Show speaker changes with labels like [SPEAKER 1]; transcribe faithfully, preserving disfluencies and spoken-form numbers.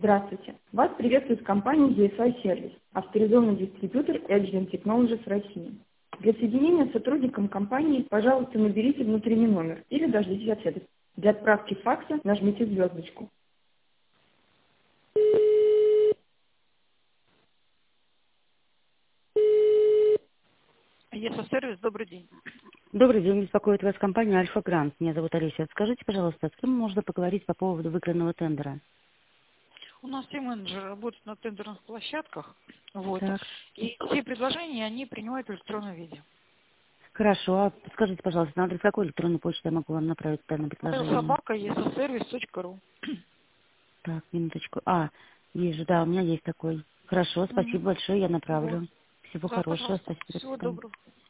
[SPEAKER 1] Здравствуйте. Вас приветствует компания джи эс ай Service, авторизованный дистрибьютор Agilent Technologies России. Для соединения с сотрудником компании, пожалуйста, наберите внутренний номер или дождитесь ответа. Для отправки факса нажмите звездочку.
[SPEAKER 2] ЕСО-сервис, добрый день.
[SPEAKER 3] Добрый день, беспокоит вас компания Альфа Грант. Меня зовут Олеся. Скажите, пожалуйста, с кем можно поговорить по поводу выигранного тендера?
[SPEAKER 2] У нас все менеджеры работают на тендерных площадках, вот,
[SPEAKER 3] Так.
[SPEAKER 2] и все предложения они принимают в электронном виде.
[SPEAKER 3] Хорошо, а подскажите, пожалуйста, на адрес какой электронной почты я могу вам направить данное предложение?
[SPEAKER 2] Собака есосервис точка ру.
[SPEAKER 3] Так, минуточку. А, вижу, да, у меня есть такой. Хорошо, спасибо
[SPEAKER 2] Угу.
[SPEAKER 3] большое, я
[SPEAKER 2] Вот.
[SPEAKER 3] направлю. Всего
[SPEAKER 2] Да,
[SPEAKER 3] хорошего,
[SPEAKER 2] пожалуйста.
[SPEAKER 3] спасибо, до
[SPEAKER 2] Всего
[SPEAKER 3] свидания.
[SPEAKER 2] доброго.